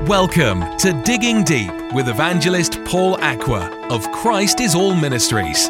Welcome to Digging Deep with evangelist Paul Aqua of Christ is All Ministries.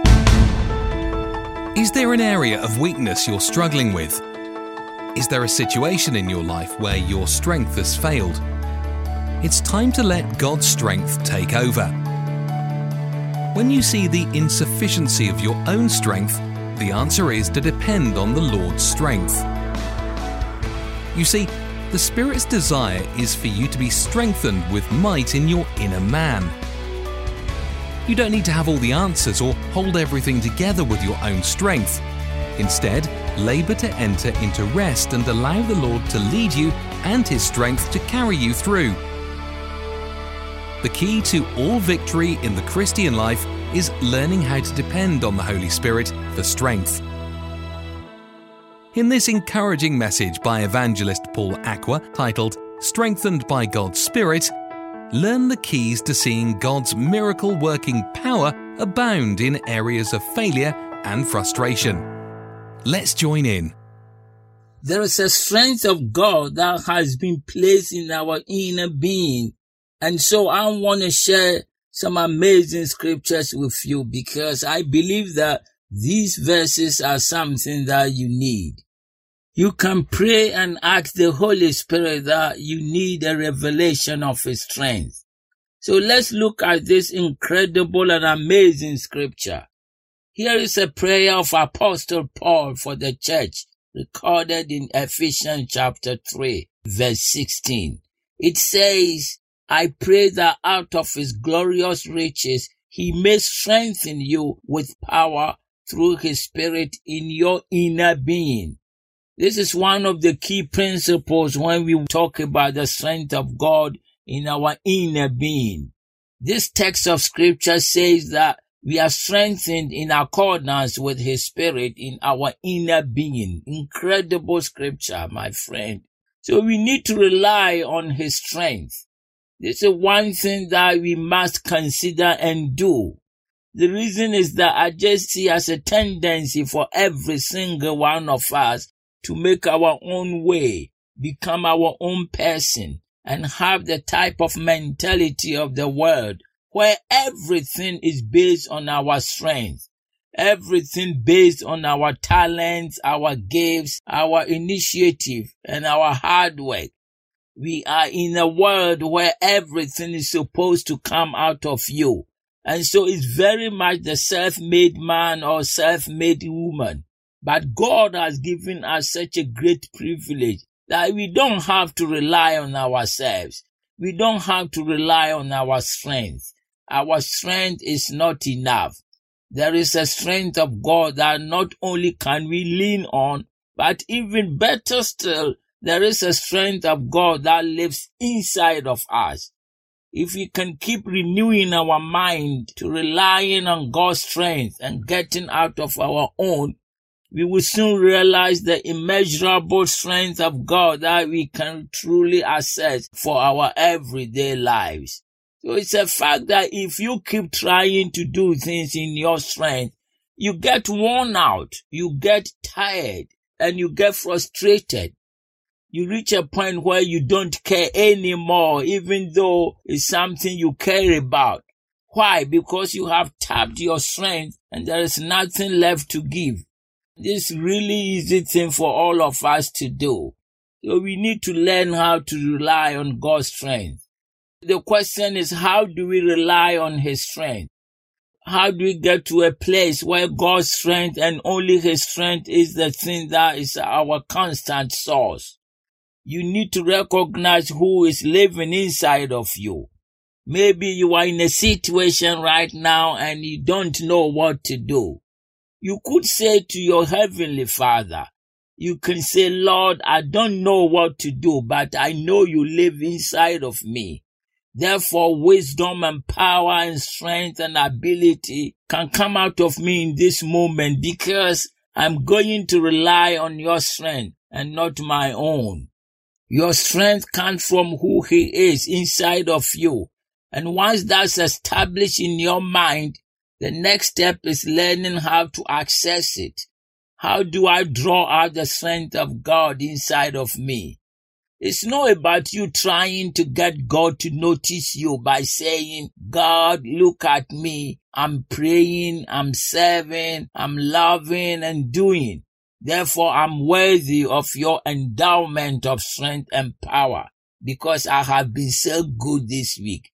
Is there an area of weakness you're struggling with? Is there a situation in your life where your strength has failed? It's time to let God's strength take over. When you see the insufficiency of your own strength, the answer is to depend on the Lord's strength. You see, the Spirit's desire is for you to be strengthened with might in your inner man. You don't need to have all the answers or hold everything together with your own strength. Instead, labor to enter into rest and allow the Lord to lead you and His strength to carry you through. The key to all victory in the Christian life is learning how to depend on the Holy Spirit for strength. In this encouraging message by evangelist Paul Aqua, titled Strengthened by God's Spirit, learn the keys to seeing God's miracle-working power abound in areas of failure and frustration. Let's join in. There is a strength of God that has been placed in our inner being. And so I want to share some amazing scriptures with you because I believe that these verses are something that you need. You can pray and ask the Holy Spirit that you need a revelation of His strength. So let's look at this incredible and amazing scripture. Here is a prayer of Apostle Paul for the church, recorded in Ephesians chapter 3, verse 16. It says, I pray that out of His glorious riches He may strengthen you with power through His Spirit in your inner being. This is one of the key principles when we talk about the strength of God in our inner being. This text of scripture says that we are strengthened in accordance with His Spirit in our inner being. Incredible scripture, my friend. So we need to rely on His strength. This is one thing that we must consider and do. The reason is that I just see as a tendency for every single one of us to make our own way, become our own person, and have the type of mentality of the world where everything is based on our strength, everything based on our talents, our gifts, our initiative, and our hard work. We are in a world where everything is supposed to come out of you. And so it's very much the self-made man or self-made woman. But God has given us such a great privilege that we don't have to rely on ourselves. We don't have to rely on our strength. Our strength is not enough. There is a strength of God that not only can we lean on, but even better still, there is a strength of God that lives inside of us. If we can keep renewing our mind to relying on God's strength and getting out of our own, we will soon realize the immeasurable strength of God that we can truly access for our everyday lives. So it's a fact that if you keep trying to do things in your strength, you get worn out, you get tired, and you get frustrated. You reach a point where you don't care anymore, even though it's something you care about. Why? Because you have tapped your strength and there is nothing left to give. This really easy thing for all of us to do. So we need to learn how to rely on God's strength. The question is, how do we rely on His strength? How do we get to a place where God's strength and only His strength is the thing that is our constant source? You need to recognize who is living inside of you. Maybe you are in a situation right now and you don't know what to do. You could say to your Heavenly Father, you can say, Lord, I don't know what to do, but I know you live inside of me. Therefore, wisdom and power and strength and ability can come out of me in this moment because I'm going to rely on your strength and not my own. Your strength comes from who He is inside of you. And once that's established in your mind, the next step is learning how to access it. How do I draw out the strength of God inside of me? It's not about you trying to get God to notice you by saying, God, look at me. I'm praying, I'm serving, I'm loving and doing. Therefore, I'm worthy of your endowment of strength and power because I have been so good this week.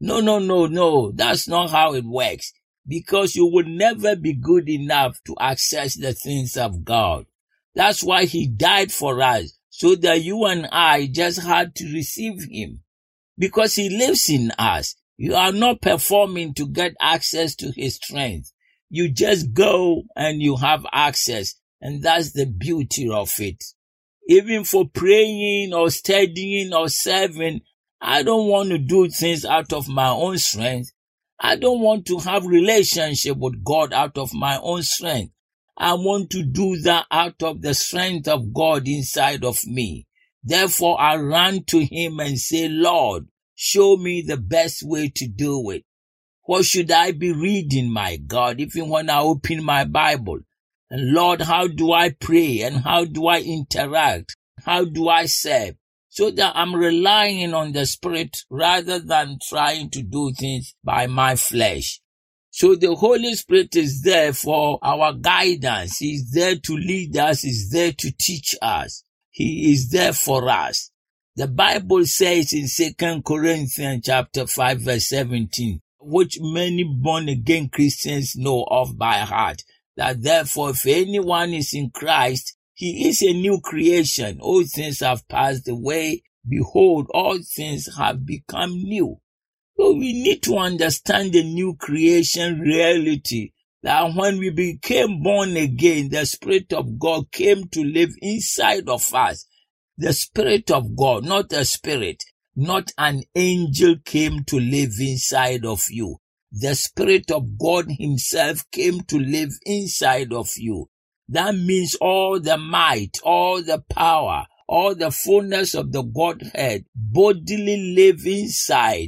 No. That's not how it works, because you will never be good enough to access the things of God. That's why he died for us, so that you and I just had to receive him, because he lives in us. You are not performing to get access to his strength. You just go and you have access, and that's the beauty of it. Even for praying or studying or serving, I don't want to do things out of my own strength. I don't want to have relationship with God out of my own strength. I want to do that out of the strength of God inside of me. Therefore, I run to him and say, Lord, show me the best way to do it. What should I be reading, my God, even when I open my Bible? And Lord, how do I pray and how do I interact? How do I serve? So that I'm relying on the Spirit rather than trying to do things by my flesh. So the Holy Spirit is there for our guidance. He's there to lead us. He's there to teach us. He is there for us. The Bible says in 2 Corinthians chapter 5 verse 17, which many born-again Christians know of by heart, that therefore if anyone is in Christ, he is a new creation. All things have passed away. Behold, all things have become new. So we need to understand the new creation reality, that when we became born again, the Spirit of God came to live inside of us. The Spirit of God, not a spirit, not an angel, came to live inside of you. The Spirit of God himself came to live inside of you. That means all the might, all the power, all the fullness of the Godhead bodily live inside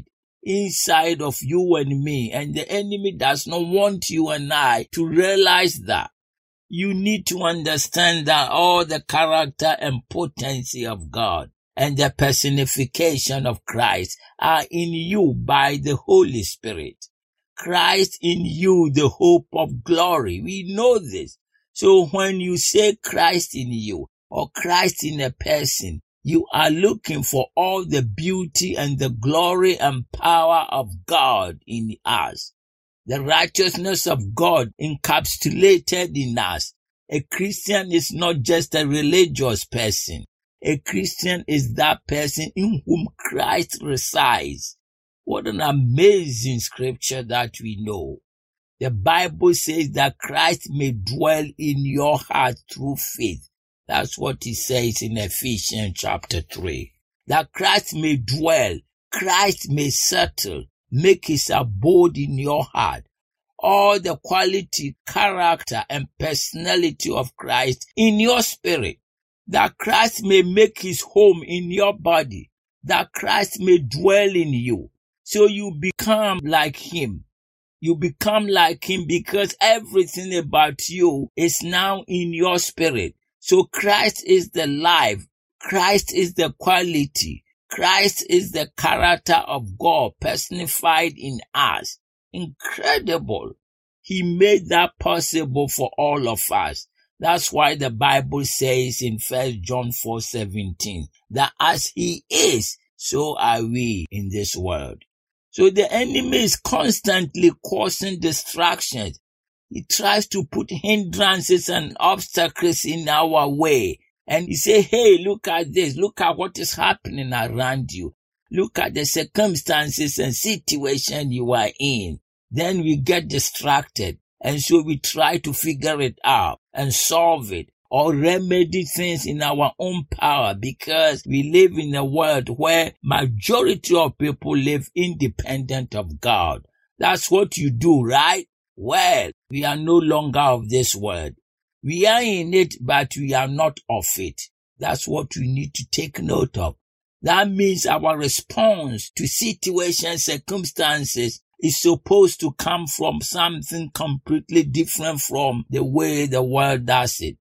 of you and me. And the enemy does not want you and I to realize that. You need to understand that all the character and potency of God and the personification of Christ are in you by the Holy Spirit. Christ in you, the hope of glory. We know this. So when you say Christ in you or Christ in a person, you are looking for all the beauty and the glory and power of God in us. The righteousness of God encapsulated in us. A Christian is not just a religious person. A Christian is that person in whom Christ resides. What an amazing scripture that we know. The Bible says that Christ may dwell in your heart through faith. That's what it says in Ephesians chapter 3. That Christ may dwell, Christ may settle, make his abode in your heart. All the quality, character, and personality of Christ in your spirit. That Christ may make his home in your body. That Christ may dwell in you. So you become like him. You become like him because everything about you is now in your spirit. So Christ is the life. Christ is the quality. Christ is the character of God personified in us. Incredible. He made that possible for all of us. That's why the Bible says in 1 John 4:17 that as he is, so are we in this world. So the enemy is constantly causing distractions. He tries to put hindrances and obstacles in our way. And he say, hey, look at this. Look at what is happening around you. Look at the circumstances and situation you are in. Then we get distracted. And so we try to figure it out and solve it or remedy things in our own power, because we live in a world where majority of people live independent of God. That's what you do, right? Well, we are no longer of this world. We are in it, but we are not of it. That's what we need to take note of. That means our response to situations, circumstances is supposed to come from something completely different from the way the world does it.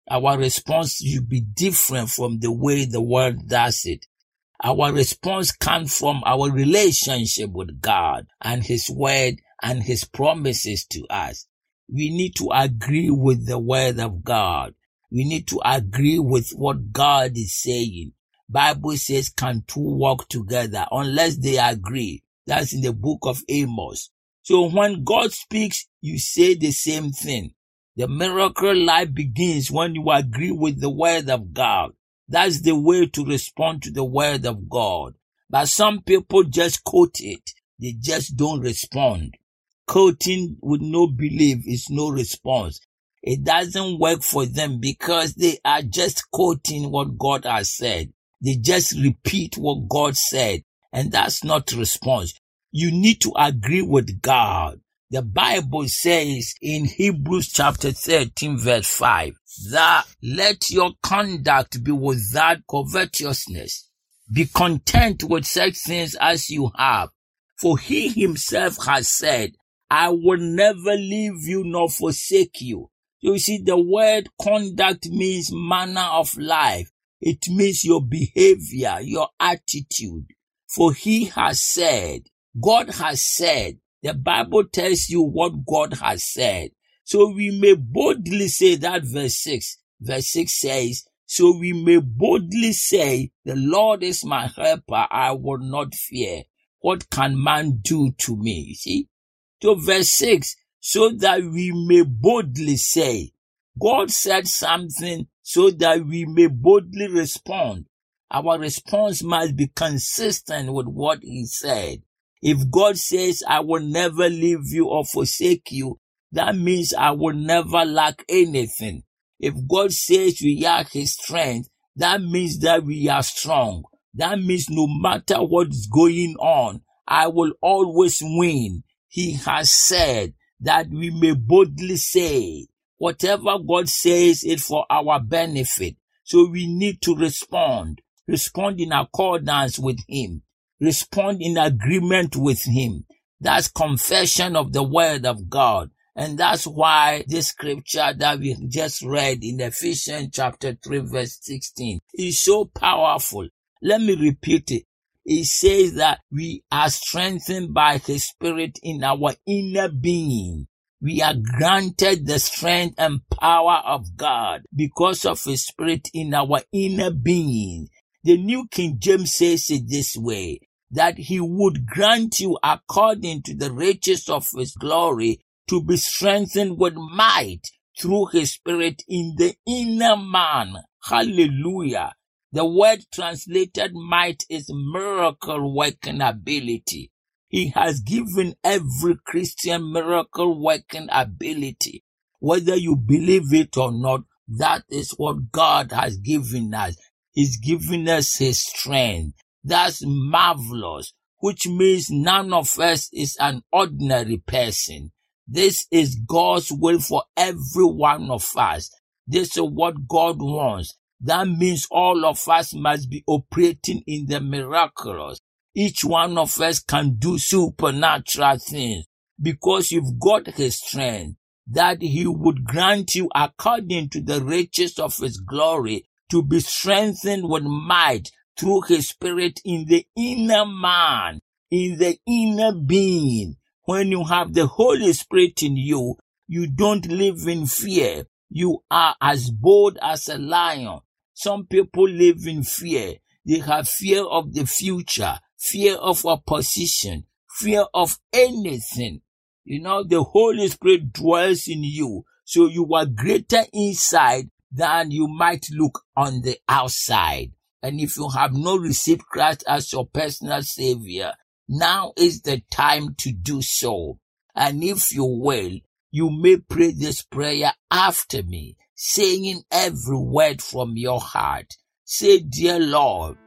Our response should be different from the way the world does it. Our response comes from our relationship with God and His Word and His promises to us. We need to agree with the Word of God. We need to agree with what God is saying. Bible says, can two walk together unless they agree? That's in the book of Amos. So when God speaks, you say the same thing. The miracle life begins when you agree with the Word of God. That's the way to respond to the Word of God. But some people just quote it. They just don't respond. Quoting with no belief is no response. It doesn't work for them because they are just quoting what God has said. They just repeat what God said, and that's not response. You need to agree with God. The Bible says in Hebrews chapter 13 verse 5 that let your conduct be without covetousness. Be content with such things as you have. For He Himself has said, I will never leave you nor forsake you. You see, the word conduct means manner of life. It means your behavior, your attitude. For He has said, God has said. The Bible tells you what God has said. So we may boldly say that verse 6. Verse 6 says, so we may boldly say, the Lord is my helper, I will not fear. What can man do to me? See? So verse 6, so that we may boldly say, God said something so that we may boldly respond. Our response must be consistent with what He said. If God says, I will never leave you or forsake you, that means I will never lack anything. If God says we are His strength, that means that we are strong. That means no matter what's going on, I will always win. He has said that we may boldly say, whatever God says is for our benefit. So we need to respond in accordance with Him. Respond in agreement with Him. That's confession of the Word of God. And that's why this scripture that we just read in Ephesians chapter 3 verse 16 is so powerful. Let me repeat it. It says that we are strengthened by His Spirit in our inner being. We are granted the strength and power of God because of His Spirit in our inner being. The New King James says it this way, that He would grant you according to the riches of His glory to be strengthened with might through His Spirit in the inner man. Hallelujah. The word translated might is miracle working ability. He has given every Christian miracle working ability. Whether you believe it or not, that is what God has given us. He's given us His strength. That's marvelous, which means none of us is an ordinary person. This is God's will for every one of us. This is what God wants. That means all of us must be operating in the miraculous. Each one of us can do supernatural things because you've got His strength, that He would grant you according to the riches of His glory to be strengthened with might through His Spirit in the inner man, in the inner being. When you have the Holy Spirit in you, you don't live in fear. You are as bold as a lion. Some people live in fear. They have fear of the future, fear of opposition, fear of anything. You know, the Holy Spirit dwells in you, so you are greater inside than you might look on the outside. And if you have not received Christ as your personal Savior, now is the time to do so. And if you will, you may pray this prayer after me, saying every word from your heart. Say, dear Lord,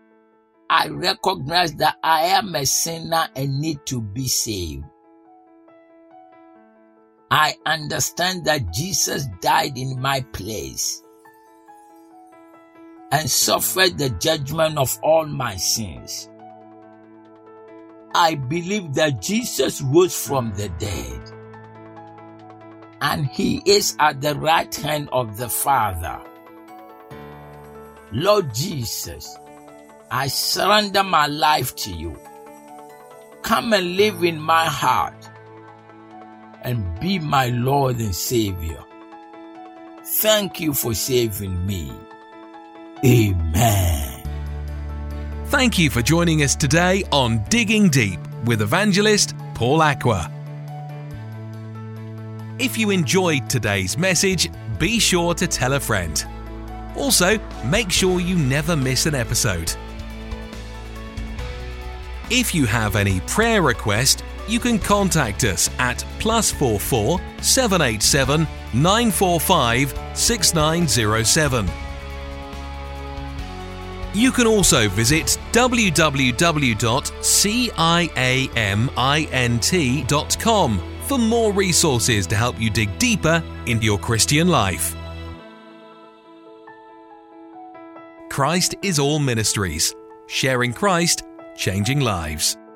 I recognize that I am a sinner and need to be saved. I understand that Jesus died in my place and suffered the judgment of all my sins. I believe that Jesus rose from the dead and He is at the right hand of the Father. Lord Jesus, I surrender my life to you. Come and live in my heart and be my Lord and Savior. Thank you for saving me. Amen. Thank you for joining us today on Digging Deep with Evangelist Paul Aqua. If you enjoyed today's message, be sure to tell a friend. Also, make sure you never miss an episode. If you have any prayer request, you can contact us at +44 787 945 6907. You can also visit www.ciamint.com for more resources to help you dig deeper into your Christian life. Christ is All Ministries, sharing Christ, changing lives.